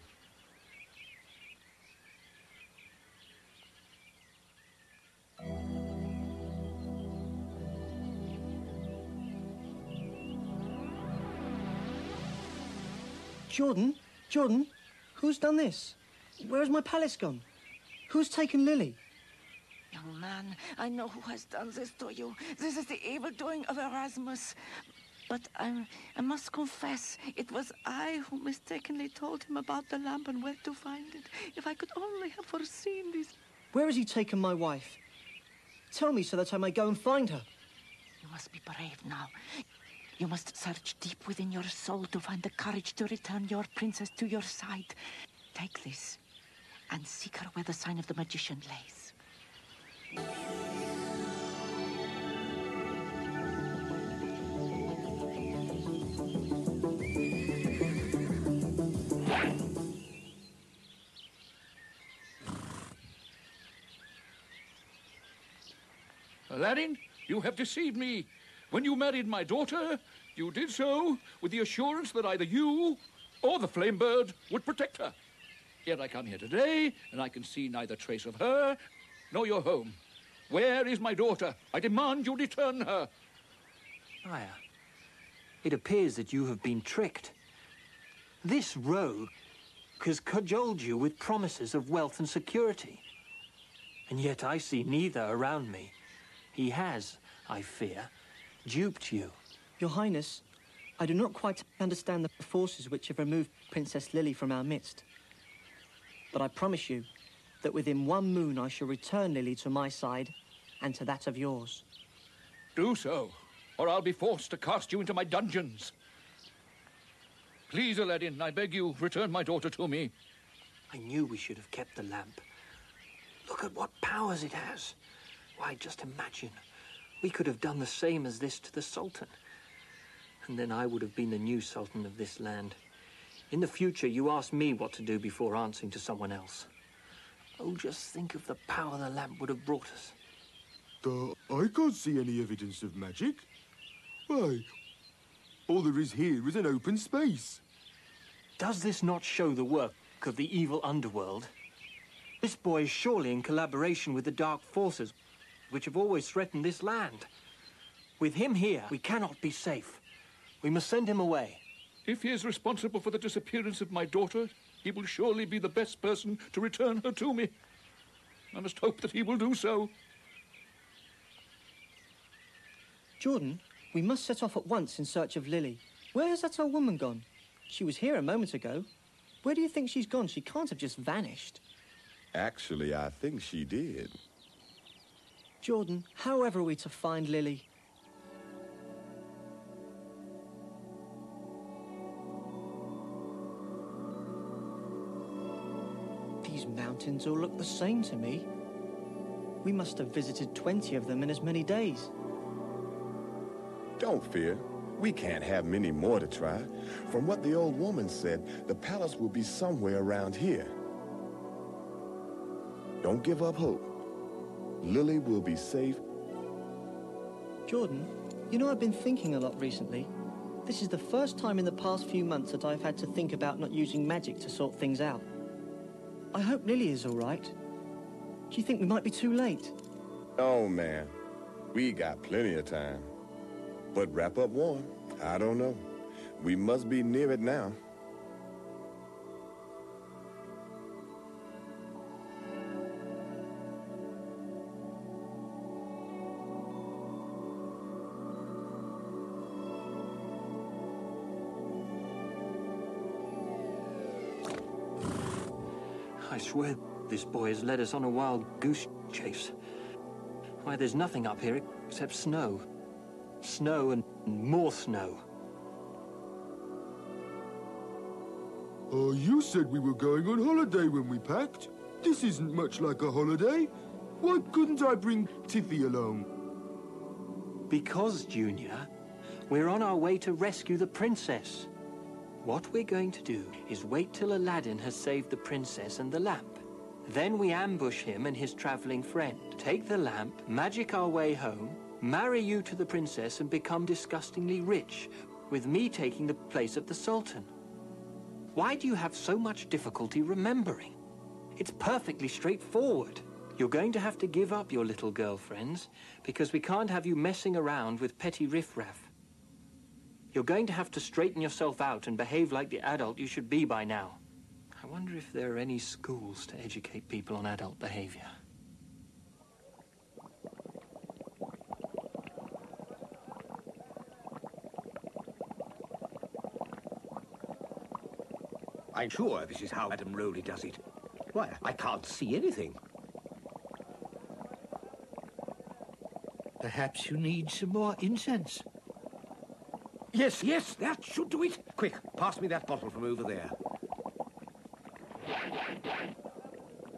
Jordan, who's done this? Where's my palace gone? Who's taken Lily? Young man, I know who has done this to you. This is the evil doing of Erasmus. But I must confess, it was I who mistakenly told him about the lamp and where to find it. If I could only have foreseen this. Where has he taken my wife? Tell me so that I may go and find her. You must be brave now. You must search deep within your soul to find the courage to return your princess to your side. Take this, and seek her where the sign of the magician lays. Aladdin, you have deceived me. When you married my daughter, you did so with the assurance that either you or the flame bird would protect her. Yet I come here today, and I can see neither trace of her nor your home. Where is my daughter? I demand you return her. Sire, it appears that you have been tricked. This rogue has cajoled you with promises of wealth and security. And yet I see neither around me. He has, I fear, duped you. Your Highness, I do not quite understand the forces which have removed Princess Lily from our midst. But I promise you that within 1 moon I shall return Lily to my side and to that of yours. Do so, or I'll be forced to cast you into my dungeons. Please, Aladdin, I beg you, return my daughter to me. I knew we should have kept the lamp. Look at what powers it has. Why, just imagine. We could have done the same as this to the Sultan. And then I would have been the new Sultan of this land. In the future, you ask me what to do before answering to someone else. Oh, just think of the power the lamp would have brought us. I can't see any evidence of magic. Why, all there is here is an open space. Does this not show the work of the evil underworld? This boy is surely in collaboration with the dark forces which have always threatened this land. With him here, we cannot be safe. We must send him away. If he is responsible for the disappearance of my daughter, he will surely be the best person to return her to me. I must hope that he will do so. Jordan, we must set off at once in search of Lily. Where has that old woman gone? She was here a moment ago. Where do you think she's gone? She can't have just vanished. Actually, I think she did. Jordan, how are we to find Lily? These mountains all look the same to me. We must have visited 20 of them in as many days. Don't fear. We can't have many more to try. From what the old woman said, the palace will be somewhere around here. Don't give up hope. Lily will be safe. Jordan, you know, I've been thinking a lot recently. This is the first time in the past few months that I've had to think about not using magic to sort things out. I hope Lily is all right. Do you think we might be too late? Oh, man. We got plenty of time. But wrap up warm. I don't know. We must be near it now. I swear this boy has led us on a wild goose chase. Why, there's nothing up here except snow. Snow and more snow. You said we were going on holiday when we packed. This isn't much like a holiday. Why couldn't I bring Tiffy along? Because, Junior, we're on our way to rescue the princess. What we're going to do is wait till Aladdin has saved the princess and the lamp. Then we ambush him and his traveling friend, take the lamp, magic our way home, marry you to the princess and become disgustingly rich, with me taking the place of the Sultan. Why do you have so much difficulty remembering? It's perfectly straightforward. You're going to have to give up your little girlfriends, because we can't have you messing around with petty riffraff. You're going to have to straighten yourself out and behave like the adult you should be by now. I wonder if there are any schools to educate people on adult behavior. I'm sure this is how Madame Rowley does it. Why, I can't see anything. Perhaps you need some more incense. Yes, yes, that should do it. Quick, pass me that bottle from over there.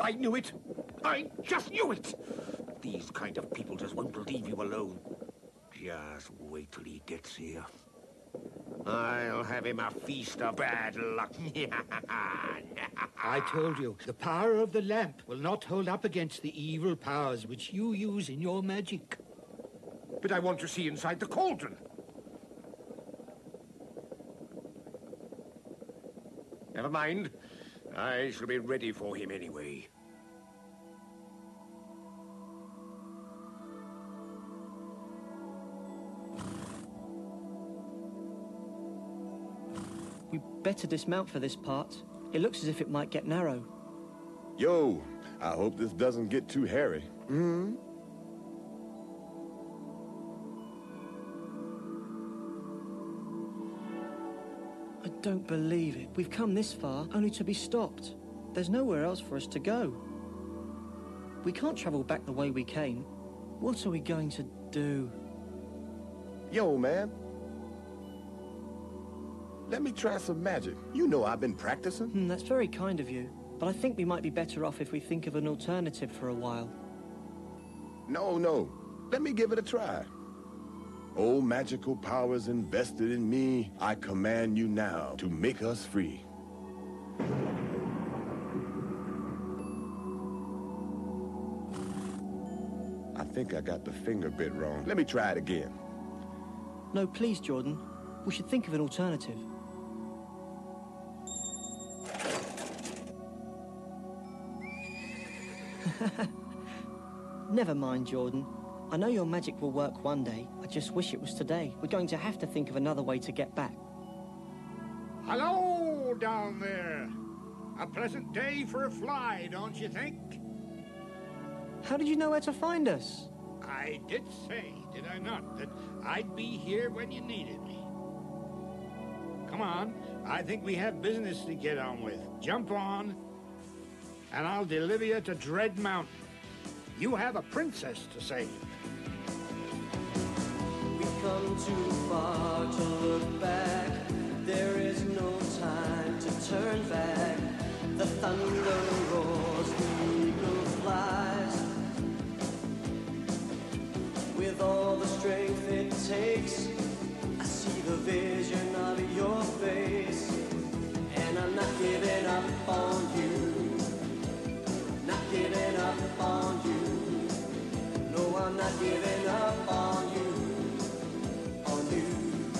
I knew it. I just knew it. These kind of people just won't leave you alone. Just wait till he gets here. I'll have him a feast of bad luck. I told you, the power of the lamp will not hold up against the evil powers which you use in your magic. But I want to see inside the cauldron. Never mind. I shall be ready for him anyway. We better dismount for this part. It looks as if it might get narrow. Yo, I hope this doesn't get too hairy. Hmm? I don't believe it. We've come this far only to be stopped. There's nowhere else for us to go. We can't travel back the way we came. What are we going to do? Yo, man. Let me try some magic. You know I've been practicing. That's very kind of you. But I think we might be better off if we think of an alternative for a while. No. Let me give it a try. O magical powers invested in me, I command you now to make us free. I think I got the finger bit wrong. Let me try it again. No, please, Jordan. We should think of an alternative. Never mind, Jordan. I know your magic will work one day. I just wish it was today. We're going to have to think of another way to get back. Hello, down there. A pleasant day for a fly, don't you think? How did you know where to find us? I did say, did I not, that I'd be here when you needed me. Come on, I think we have business to get on with. Jump on, and I'll deliver you to Dread Mountain. You have a princess to save. We've come too far to look back. There is no time to turn back. The thunder roars, the eagle flies. With all the strength it takes, I see the vision of your face. And I'm not giving up on you. Not giving up on you. No, I'm not giving up on you. On you.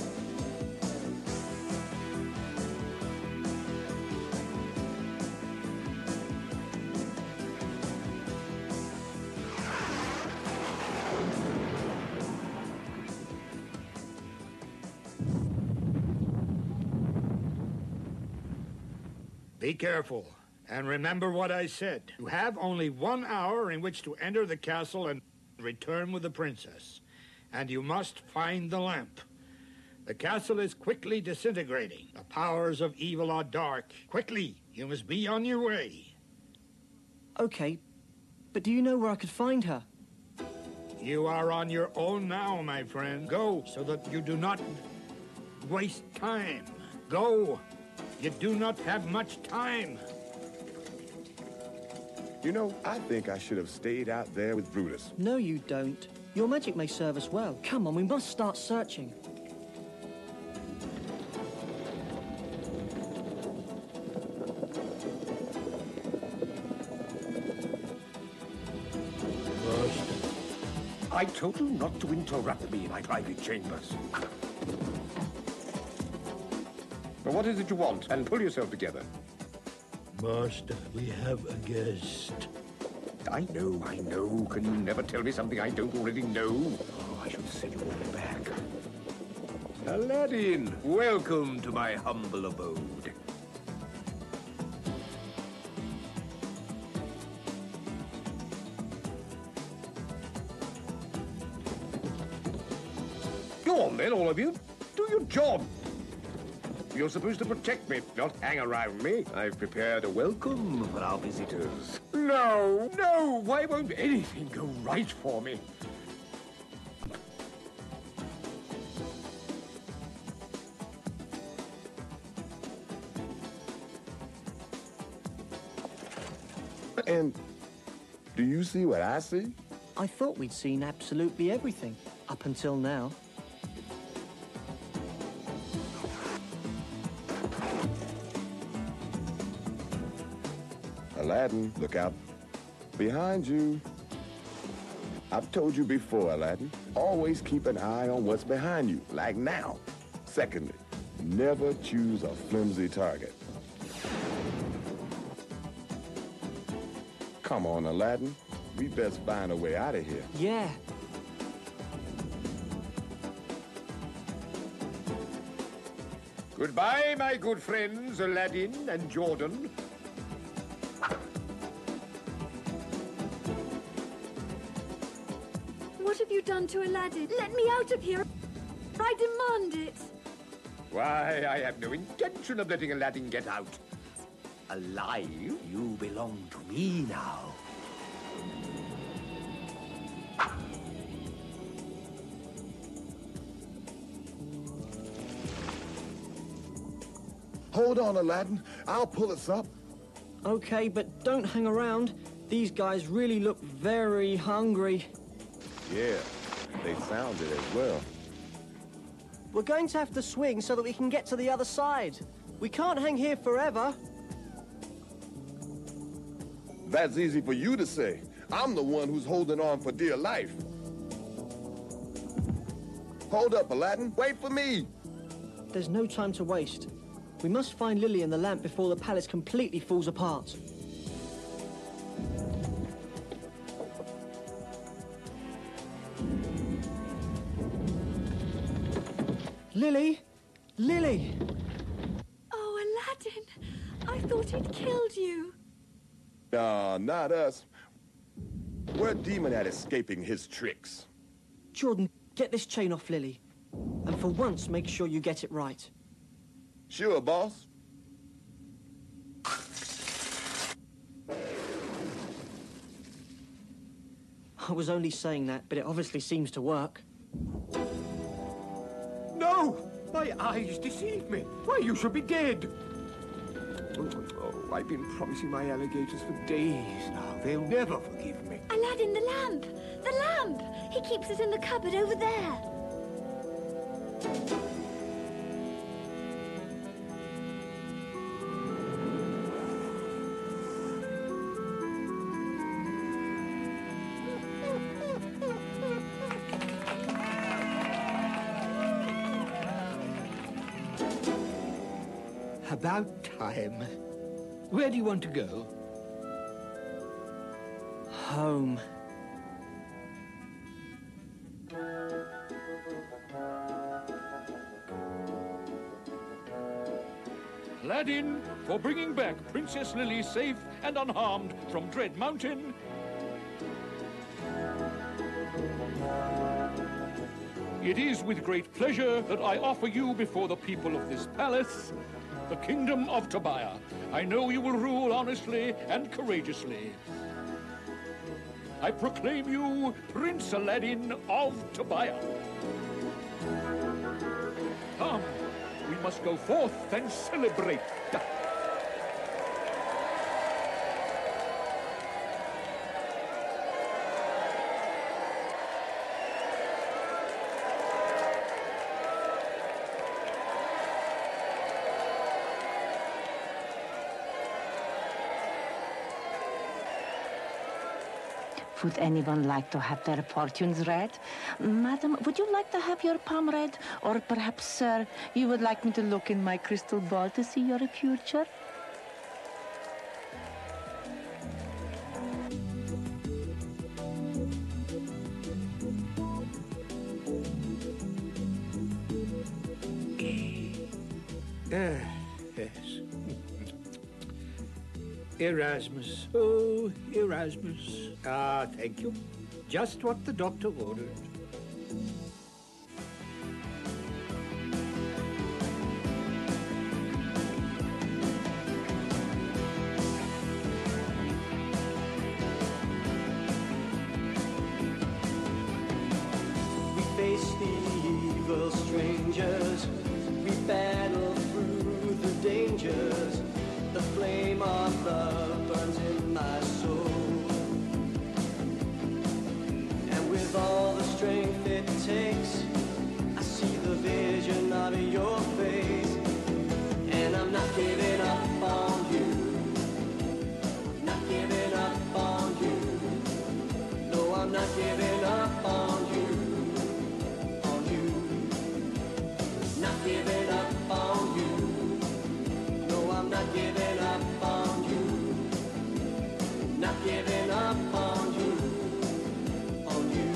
Be careful, and remember what I said. You have only 1 hour in which to enter the castle and return with the princess. And you must find the lamp. The castle is quickly disintegrating. The powers of evil are dark. Quickly, you must be on your way. Okay, but do you know where I could find her? You are on your own now, my friend. Go, so that you do not waste time. Go. You do not have much time. You know, I think I should have stayed out there with Brutus. No, you don't. Your magic may serve us well. Come on, we must start searching. I told you not to interrupt me in my private chambers. But what is it you want? And pull yourself together. Master, we have a guest. I know. Can you never tell me something I don't already know? Oh, I should send you all back. Aladdin, welcome to my humble abode. Go on then, all of you. Do your job. You're supposed to protect me, not hang around me. I've prepared a welcome for our visitors. No, why won't anything go right for me? And do you see what I see? I thought we'd seen absolutely everything, up until now. Aladdin, look out. Behind you. I've told you before, Aladdin, always keep an eye on what's behind you, like now. Secondly, never choose a flimsy target. Come on, Aladdin. We best find a way out of here. Yeah. Goodbye, my good friends, Aladdin and Jordan. What have you done to Aladdin? Let me out of here. I demand it. Why, I have no intention of letting Aladdin get out. Alive? You belong to me now. Hold on, Aladdin. I'll pull us up. Okay, but don't hang around. These guys really look very hungry. Yeah, they sounded as well. We're going to have to swing so that we can get to the other side. We can't hang here forever. That's easy for you to say. I'm the one who's holding on for dear life. Hold up, Aladdin. Wait for me. There's no time to waste. We must find Lily and the lamp before the palace completely falls apart. Lily! Lily! Oh, Aladdin! I thought he'd killed you. Nah, not us. We're demon at escaping his tricks. Jordan, get this chain off Lily. And for once, make sure you get it right. Sure, boss. I was only saying that, but it obviously seems to work. No! My eyes deceive me. Why, you should be dead. Oh, I've been promising my alligators for days now. They'll never forgive me. Aladdin, the lamp! The lamp! He keeps it in the cupboard over there. About time. Where do you want to go? Home. Aladdin, for bringing back Princess Lily safe and unharmed from Dread Mountain. It is with great pleasure that I offer you before the people of this palace the kingdom of Tobiah. I know you will rule honestly and courageously. I proclaim you Prince Aladdin of Tobiah. Come, we must go forth and celebrate. Would anyone like to have their fortunes read? Madam, would you like to have your palm read? Or perhaps, sir, you would like me to look in my crystal ball to see your future? Yes. Erasmus. Oh, Erasmus. Ah, thank you. Just what the doctor ordered. We face the evil strangers. We battle through the dangers. The flame of love burns in my soul. not giving up on you, on you.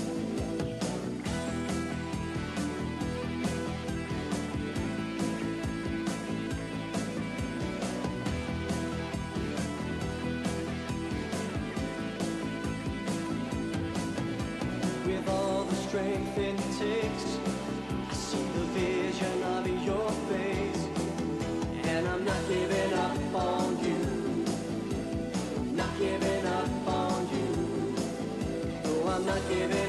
With all the strength it takes, I see the vision of your face, and I'm not giving up on you, not giving up on you. No, I'm not giving